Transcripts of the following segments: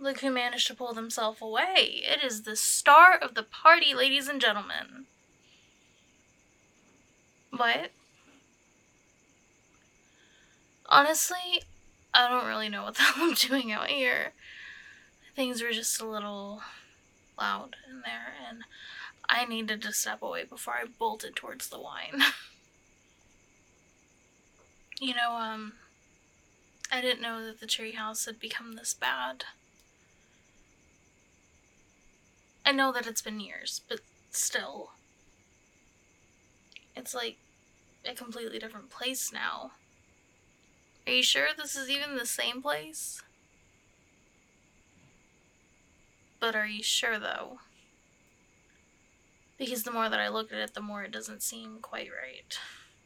Look who managed to pull themselves away. It is the star of the party, ladies and gentlemen. What? Honestly, I don't really know what the hell I'm doing out here. Things were just a little loud in there, and I needed to step away before I bolted towards the wine. You know, I didn't know that the treehouse had become this bad. I know that it's been years, but still. It's like a completely different place now. Are you sure this is even the same place? But are you sure, though? Because the more that I look at it, the more it doesn't seem quite right.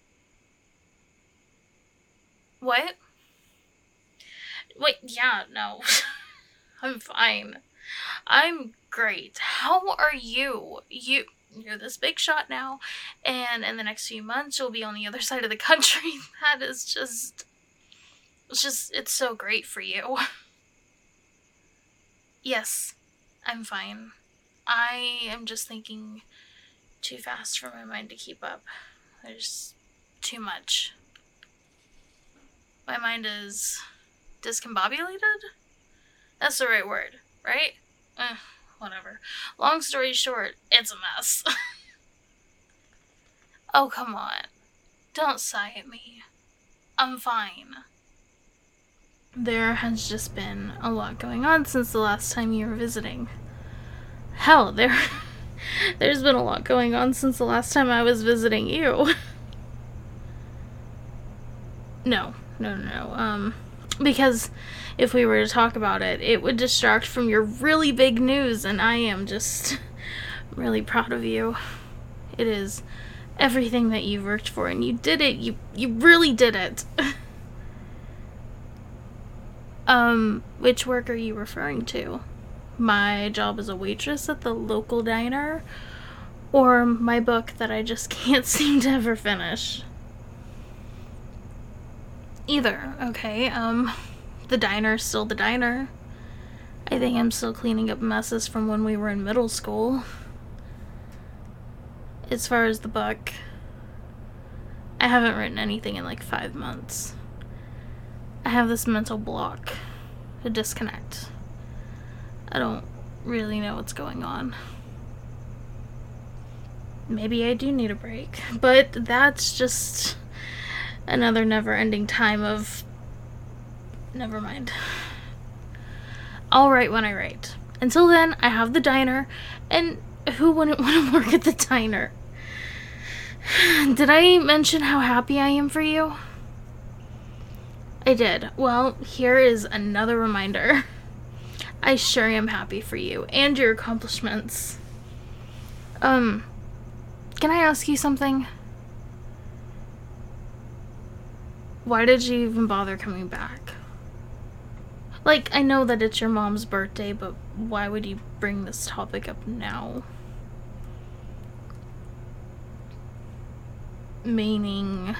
What? Wait, yeah, no. I'm fine. I'm great. How are you? You're this big shot now, and in the next few months you'll be on the other side of the country. That is just... It's so great for you. Yes, I'm fine. I am just thinking too fast for my mind to keep up. There's too much. My mind is discombobulated? That's the right word, right? Whatever. Long story short, it's a mess. Oh, come on. Don't sigh at me. I'm fine. There has just been a lot going on since the last time you were visiting. Hell, there's been a lot going on since the last time I was visiting you. No. Because if we were to talk about it, it would distract from your really big news, and I am just really proud of you. It is everything that you've worked for, and you did it. You really did it. Which work are you referring to? My job as a waitress at the local diner? Or my book that I just can't seem to ever finish? Either, okay. The diner's still the diner. I think I'm still cleaning up messes from when we were in middle school. As far as the book, I haven't written anything in like 5 months. I have this mental block, a disconnect. I don't really know what's going on. Maybe I do need a break, but that's just another never-ending time of... Never mind. I'll write when I write. Until then, I have the diner, and who wouldn't want to work at the diner? Did I mention how happy I am for you? I did. Well, here is another reminder. I sure am happy for you, and your accomplishments. Can I ask you something? Why did you even bother coming back? Like, I know that it's your mom's birthday, but why would you bring this topic up now? Meaning,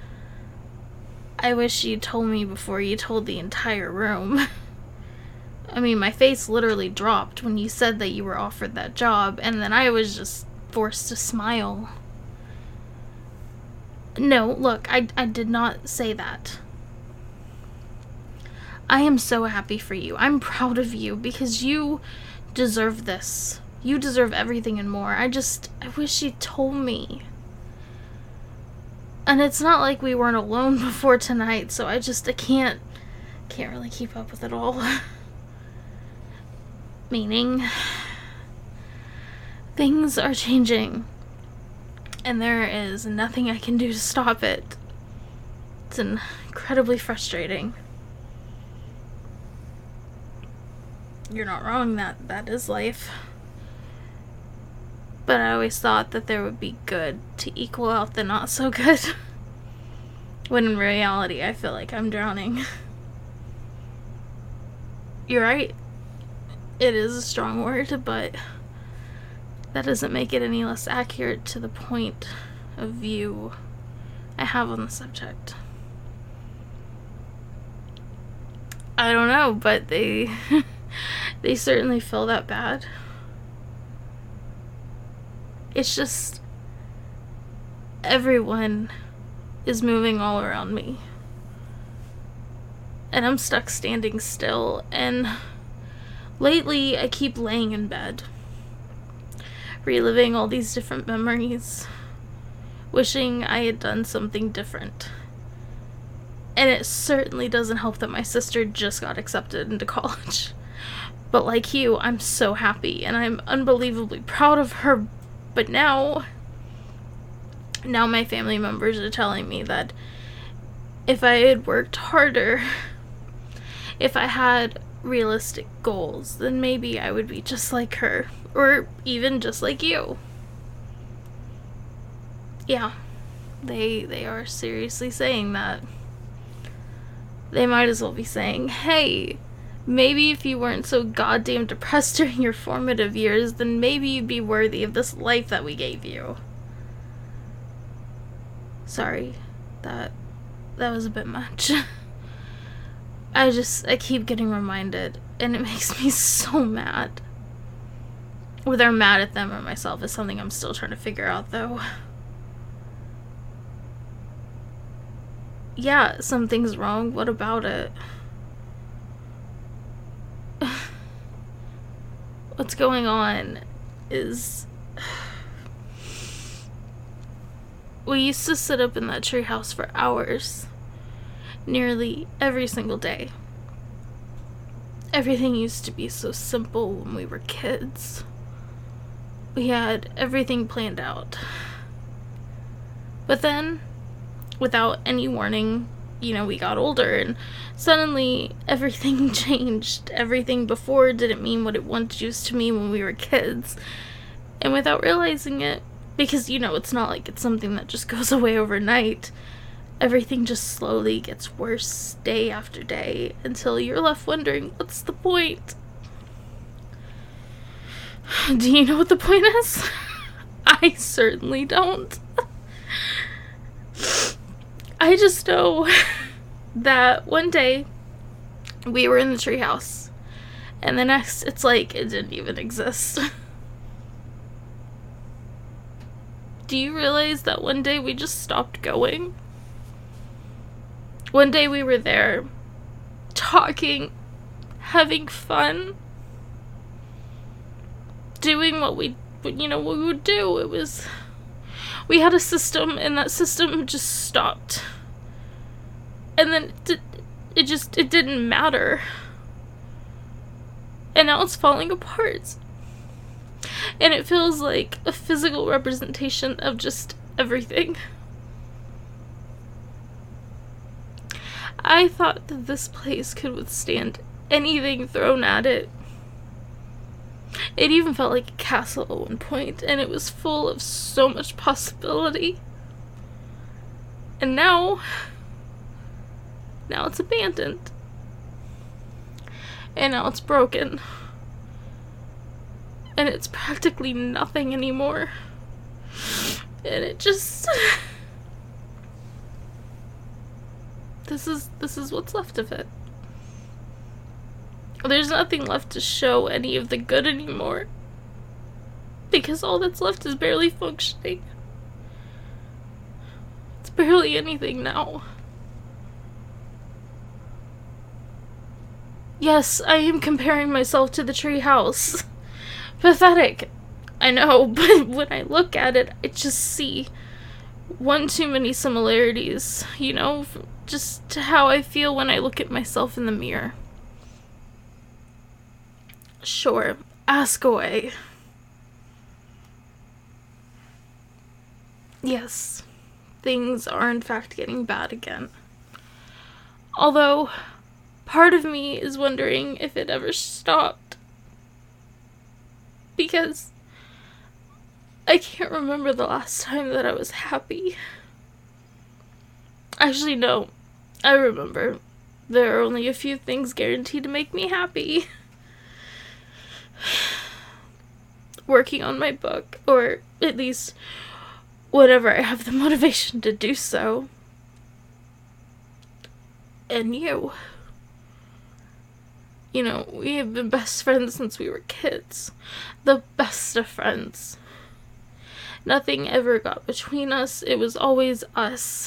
I wish you told me before you told the entire room. I mean, my face literally dropped when you said that you were offered that job, and then I was just forced to smile. No, look, I did not say that. I am so happy for you. I'm proud of you because you deserve this. You deserve everything and more. I wish you told me. And it's not like we weren't alone before tonight, so I can't really keep up with it all. Meaning, things are changing, and there is nothing I can do to stop it. It's incredibly frustrating. You're not wrong, that is life. But I always thought that there would be good to equal out the not so good. When in reality, I feel like I'm drowning. You're right. It is a strong word, but that doesn't make it any less accurate to the point of view I have on the subject. I don't know, but they certainly feel that bad. It's just everyone is moving all around me. And I'm stuck standing still. And lately, I keep laying in bed, reliving all these different memories, wishing I had done something different. And it certainly doesn't help that my sister just got accepted into college. But like you, I'm so happy, and I'm unbelievably proud of her. But now my family members are telling me that if I had worked harder, if I had realistic goals, then maybe I would be just like her, or even just like you. Yeah, they are seriously saying that. They might as well be saying, hey, maybe if you weren't so goddamn depressed during your formative years, then maybe you'd be worthy of this life that we gave you. Sorry, that was a bit much. I keep getting reminded, and it makes me so mad. Whether I'm mad at them or myself is something I'm still trying to figure out, though. Yeah, something's wrong. What about it? What's going on is... We used to sit up in that treehouse for hours, nearly every single day. Everything used to be so simple when we were kids. We had everything planned out. But then, without any warning, we got older, and suddenly everything changed. Everything before didn't mean what it once used to mean when we were kids. And without realizing it, because, it's not like it's something that just goes away overnight, everything just slowly gets worse day after day until you're left wondering, what's the point? Do you know what the point is? I certainly don't. I just know that one day we were in the treehouse, and the next, it's like it didn't even exist. Do you realize that one day we just stopped going? One day we were there, talking, having fun, doing what we would do. We had a system, and that system just stopped. And then it didn't matter. And now it's falling apart. And it feels like a physical representation of just everything. I thought that this place could withstand anything thrown at it. It even felt like a castle at one point, and it was full of so much possibility. And now it's abandoned. And now it's broken. And it's practically nothing anymore. And it just... This is what's left of it. There's nothing left to show any of the good anymore. Because all that's left is barely functioning. It's barely anything now. Yes, I am comparing myself to the treehouse. Pathetic. I know, but when I look at it, I just see one too many similarities, just to how I feel when I look at myself in the mirror. Sure, ask away. Yes, things are in fact getting bad again. Although, part of me is wondering if it ever stopped. Because I can't remember the last time that I was happy. Actually, no, I remember. There are only a few things guaranteed to make me happy. Working on my book, or at least whenever I have the motivation to do so. And you. You know, we have been best friends since we were kids. The best of friends. Nothing ever got between us. It was always us.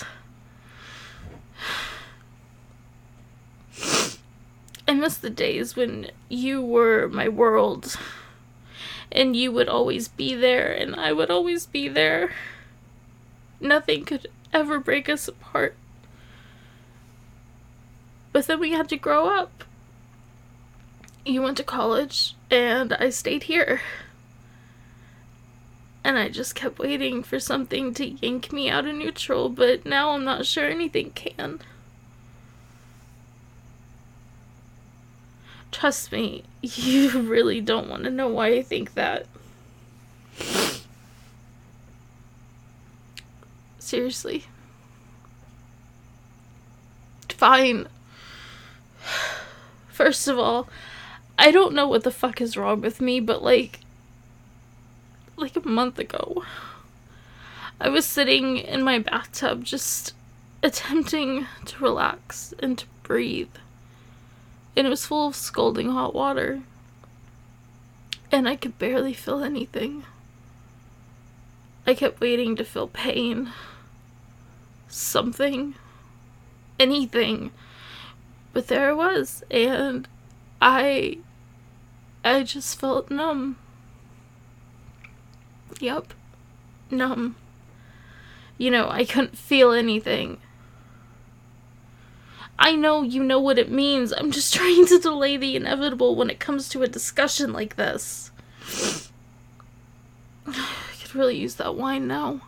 I miss the days when you were my world. And you would always be there, and I would always be there. Nothing could ever break us apart. But then we had to grow up. You went to college, and I stayed here. And I just kept waiting for something to yank me out of neutral, but now I'm not sure anything can. Trust me, you really don't want to know why I think that. Seriously. Fine. First of all, I don't know what the fuck is wrong with me, but like a month ago, I was sitting in my bathtub just attempting to relax and to breathe. And it was full of scalding hot water. And I could barely feel anything. I kept waiting to feel pain. Something. Anything. But there it was. And I just felt numb. Yep. Numb. You know, I couldn't feel anything. I know you know what it means. I'm just trying to delay the inevitable when it comes to a discussion like this. I could really use that wine now.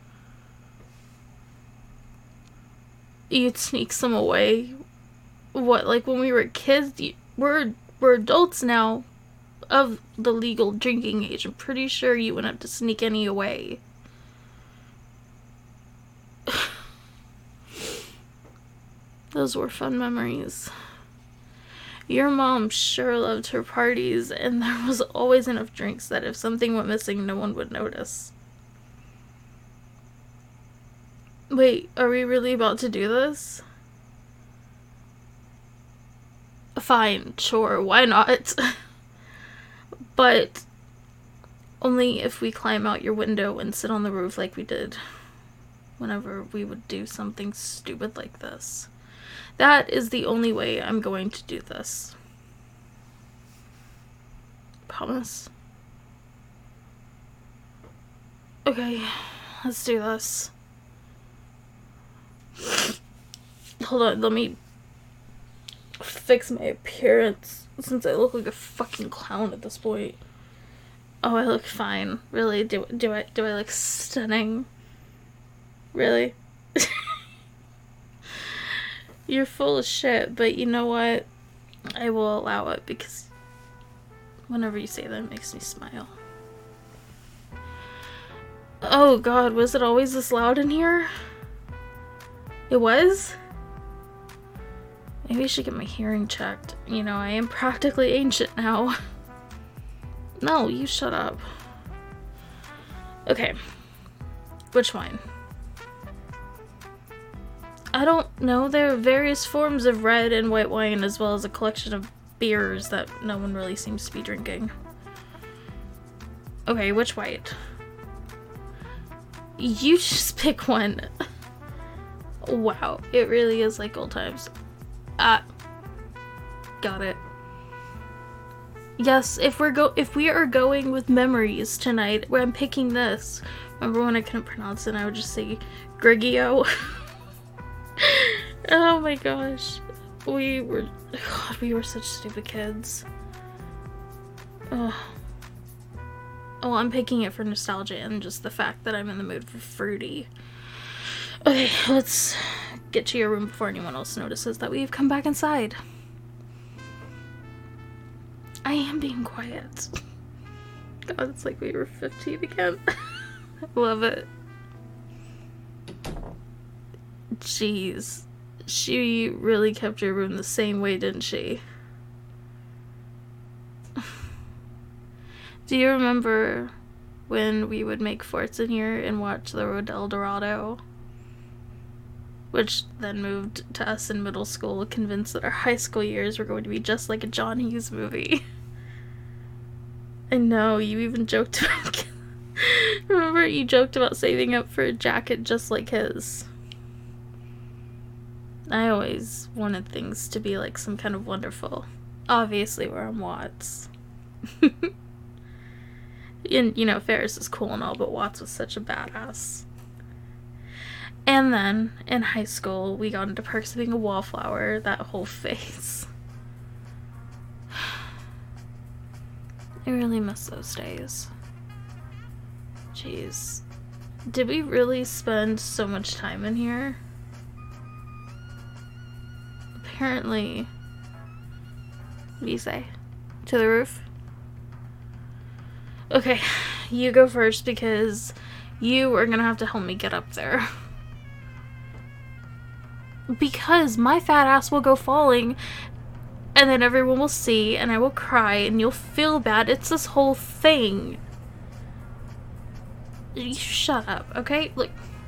You'd sneak some away. What, like when we were kids? We're adults now of the legal drinking age. I'm pretty sure you wouldn't have to sneak any away. Those were fun memories. Your mom sure loved her parties, and there was always enough drinks that if something went missing, no one would notice. Wait, are we really about to do this? Fine, sure, why not? But only if we climb out your window and sit on the roof like we did whenever we would do something stupid like this. That is the only way I'm going to do this. Promise? Okay, let's do this. Hold on, let me fix my appearance, since I look like a fucking clown at this point. Oh, I look fine. Really? Do I look stunning? Really? You're full of shit, but you know what? I will allow it, because whenever you say that, it makes me smile. Oh god, was it always this loud in here? It was? Maybe I should get my hearing checked. You know, I am practically ancient now. No, you shut up. Okay. Which wine? I don't know. There are various forms of red and white wine, as well as a collection of beers that no one really seems to be drinking. Okay, which white? You just pick one. Wow, it really is like old times. Got it. Yes, if we are going with memories tonight, where I'm picking this. Remember when I couldn't pronounce it and I would just say Grigio? Oh my gosh. We were such stupid kids. Oh, I'm picking it for nostalgia and just the fact that I'm in the mood for fruity. Okay, let's get to your room before anyone else notices that we've come back inside. I am being quiet. God, it's like we were 15 again. I love it. Jeez. She really kept your room the same way, didn't she? Do you remember when we would make forts in here and watch the Road to El Dorado? which then moved to us in middle school, convinced that our high school years were going to be just like a John Hughes movie. I know, you even joked about... Remember, you joked about saving up for a jacket just like his. I always wanted things to be like some kind of wonderful. Obviously, we're on Watts. And, you know, Ferris is cool and all, but Watts was such a badass. And then, in high school, we got into Perks of Being a Wallflower, that whole phase. I really miss those days. Jeez. Did we really spend so much time in here? Apparently. What do you say? To the roof? Okay, you go first because you are gonna have to help me get up there. Because my fat ass will go falling and then everyone will see and I will cry and you'll feel bad. It's this whole thing. You shut up, okay? Like,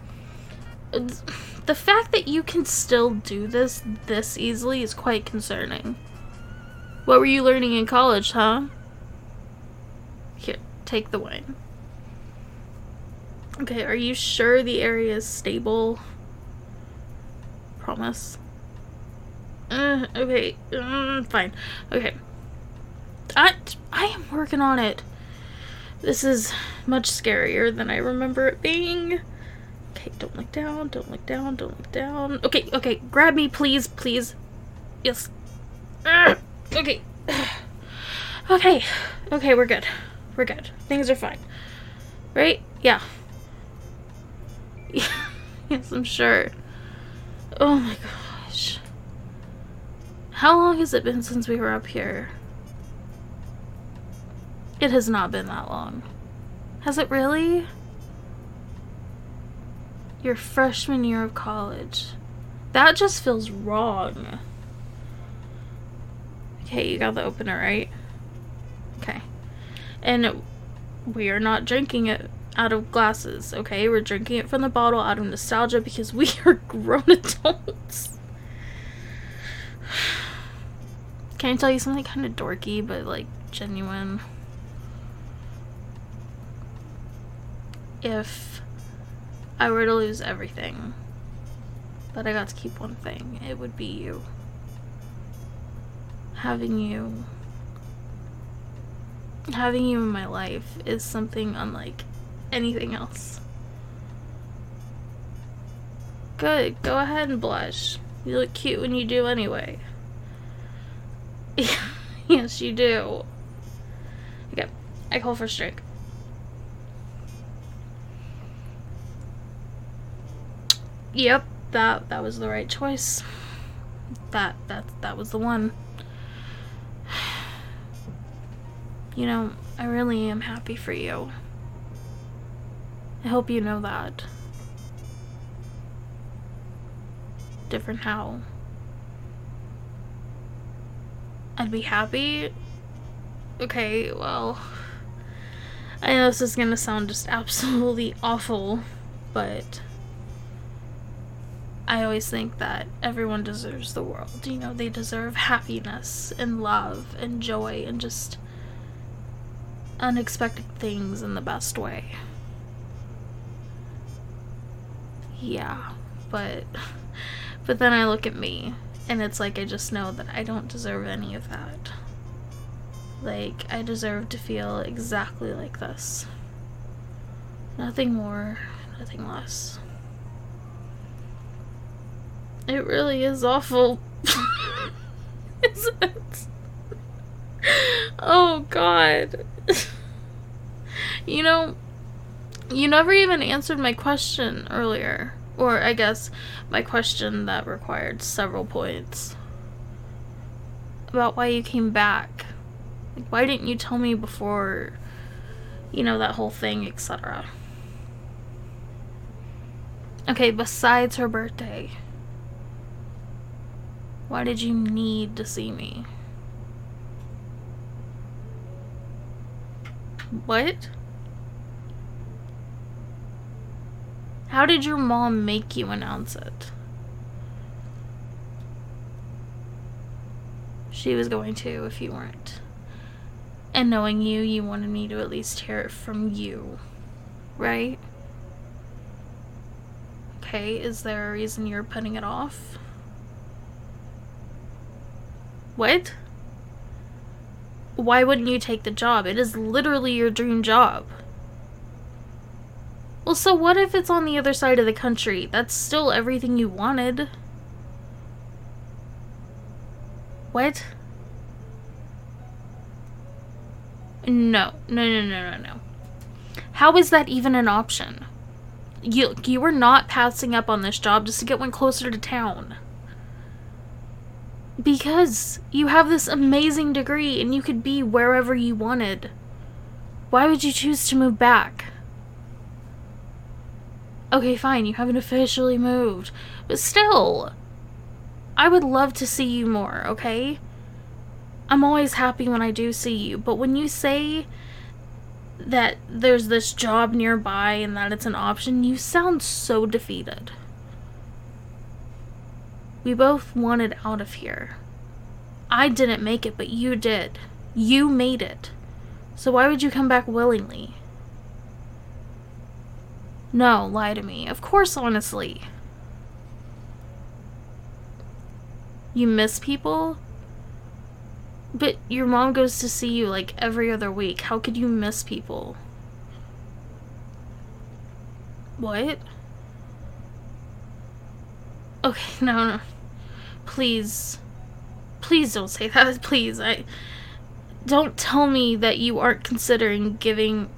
the fact that you can still do this easily is quite concerning. What were you learning in college, huh? Here, take the wine. Okay, are you sure the area is stable? Promise. Okay, fine. Okay. I am working on it. This is much scarier than I remember it being. Okay, don't look down, don't look down, don't look down. Okay, okay, grab me, please, please. Yes. Okay. Okay. Okay, we're good. We're good. Things are fine. Right? Yeah. Yes, I'm sure. Oh my gosh. How long has it been since we were up here? It has not been that long. Has it really? Your freshman year of college. That just feels wrong. Okay, you got the opener, right? Okay. And we are not drinking it out of glasses, okay? We're drinking it from the bottle out of nostalgia because we are grown adults. Can I tell you something kind of dorky, but like genuine? If I were to lose everything, but I got to keep one thing, it would be you. Having you in my life is something unlike anything else. Good, go ahead and blush. You look cute when you do anyway. Yes, you do. Okay, I call for a drink. Yep, that was the right choice. That was the one. You know, I really am happy for you. I hope you know that. Different how? I'd be happy? Okay, well, I know this is gonna sound just absolutely awful, but I always think that everyone deserves the world. You know, they deserve happiness and love and joy and just unexpected things in the best way. Yeah, but then I look at me and it's like I just know that I don't deserve any of that. Like, I deserve to feel exactly like this. Nothing more, nothing less. It really is awful. Isn't it? Oh God. You know, you never even answered my question earlier. Or I guess my question that required several points. About why you came back. Like, why didn't you tell me before, you know, that whole thing, etc. Okay, besides her birthday. Why did you need to see me? What? How did your mom make you announce it? she was going to if you weren't. And knowing you, you wanted me to at least hear it from you, right? Okay, is there a reason you're putting it off? What? Why wouldn't you take the job? It is literally your dream job. Well, so what if it's on the other side of the country? That's still everything you wanted. What? No. How is that even an option? You were not passing up on this job just to get one closer to town. Because you have this amazing degree and you could be wherever you wanted. Why would you choose to move back? Okay, fine, you haven't officially moved. But still, I would love to see you more, okay? I'm always happy when I do see you, but when you say that there's this job nearby and that it's an option, you sound so defeated. We both wanted out of here. I didn't make it, but you did. You made it. So why would you come back willingly? No, lie to me. Of course, honestly. You miss people? But your mom goes to see you like every other week. How could you miss people? What? Okay, no. Please. Please don't say that. Please. Don't tell me that you aren't considering giving...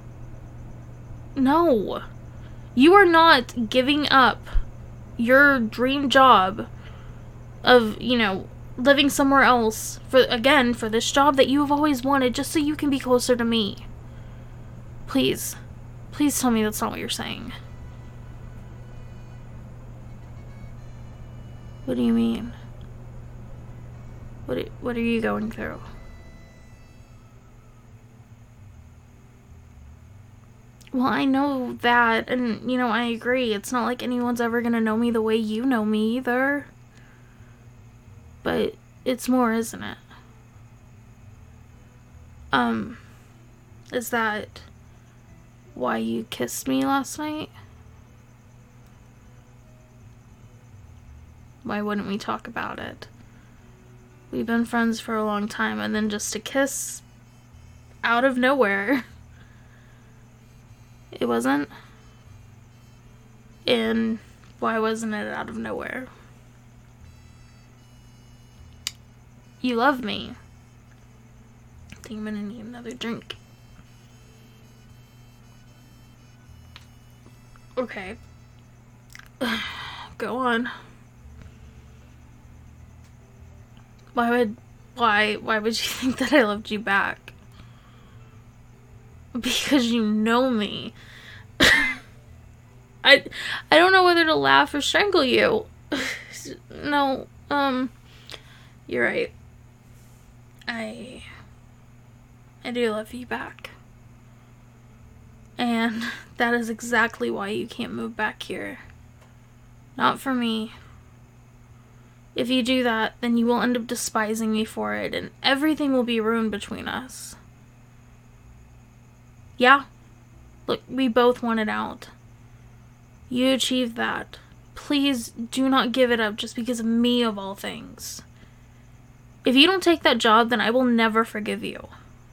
No. You are not giving up your dream job of, living somewhere else for this job that you have always wanted just so you can be closer to me. Please. Please tell me that's not what you're saying. What do you mean? What are you going through? Well, I know that, and, I agree. It's not like anyone's ever gonna know me the way you know me, either. But it's more, isn't it? Is that why you kissed me last night? Why wouldn't we talk about it? We've been friends for a long time, and then just a kiss out of nowhere. It wasn't? And why wasn't it out of nowhere? You love me. I think I'm gonna need another drink. Okay. Go on. Why would you think that I loved you back? Because you know me. I don't know whether to laugh or strangle you. No, you're right. I do love you back. And that is exactly why you can't move back here. Not for me. If you do that, then you will end up despising me for it, and everything will be ruined between us. Yeah. Look, we both wanted out. You achieved that. Please do not give it up just because of me, of all things. If you don't take that job, then I will never forgive you.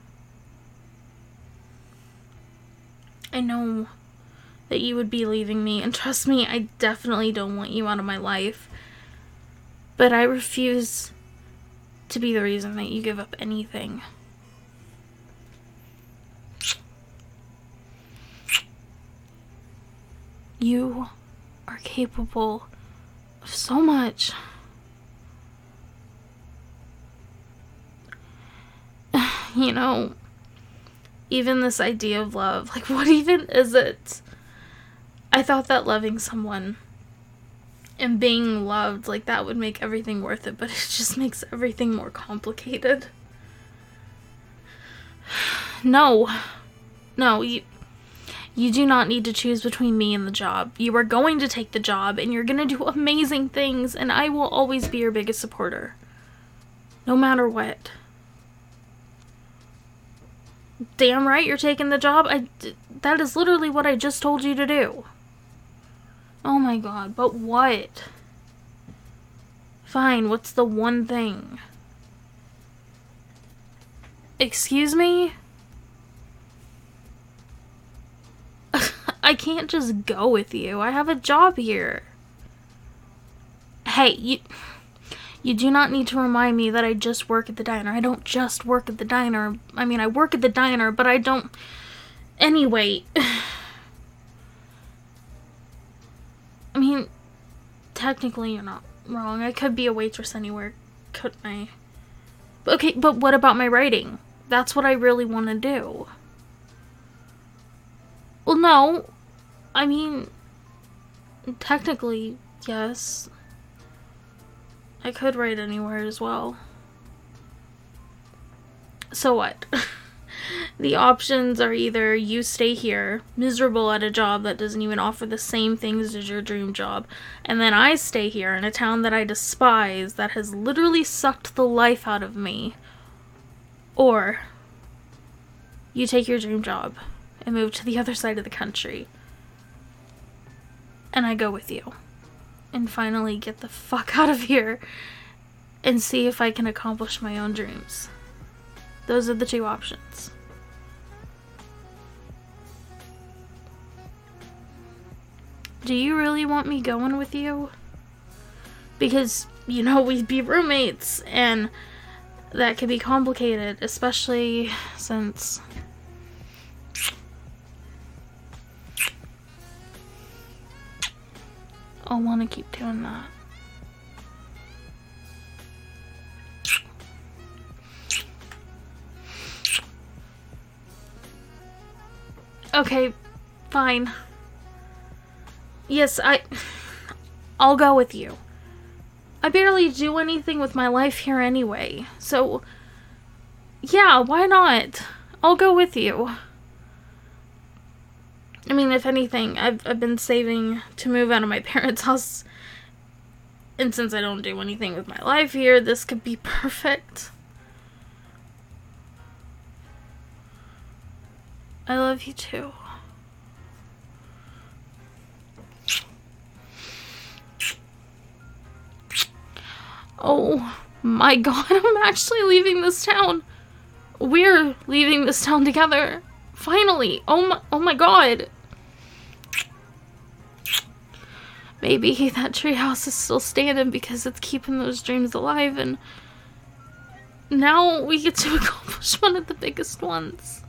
I know that you would be leaving me, and trust me, I definitely don't want you out of my life. But I refuse to be the reason that you give up anything. You are capable of so much. Even this idea of love, like, what even is it? I thought that loving someone and being loved, like, that would make everything worth it, but it just makes everything more complicated. No, you do not need to choose between me and the job. You are going to take the job, and you're going to do amazing things, and I will always be your biggest supporter. No matter what. Damn right you're taking the job. That is literally what I just told you to do. Oh my god, but what? Fine, what's the one thing? Excuse me? I can't just go with you. I have a job here. Hey, you do not need to remind me that I just work at the diner. I don't just work at the diner. I mean, I work at the diner, but I don't... Anyway. I mean, technically you're not wrong. I could be a waitress anywhere, couldn't I? Okay, but what about my writing? That's what I really want to do. Well, no. I mean, technically, yes. I could write anywhere as well. So what? The options are either you stay here, miserable at a job that doesn't even offer the same things as your dream job, and then I stay here in a town that I despise, that has literally sucked the life out of me. Or you take your dream job and move to the other side of the country, and I go with you and finally get the fuck out of here and see if I can accomplish my own dreams. Those are the two options. Do you really want me going with you? Because, you know, we'd be roommates, and that could be complicated, especially since... I'll want to keep doing that. Okay, fine. Yes, I'll go with you. I barely do anything with my life here anyway, so yeah, why not? I'll go with you. I mean, if anything, I've been saving to move out of my parents' house, and since I don't do anything with my life here, this could be perfect. I love you too. Oh my god, I'm actually leaving this town. We're leaving this town together. Finally. Oh my god. Maybe that treehouse is still standing because it's keeping those dreams alive, and now we get to accomplish one of the biggest ones.